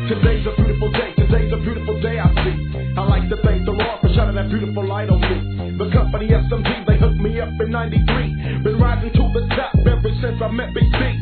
Today's a beautiful day, today's a beautiful day I see. I like to thank the Lord for shining that beautiful light on me. The company SMG, they hooked me up in 93. Been rising to the top ever since I met Big B.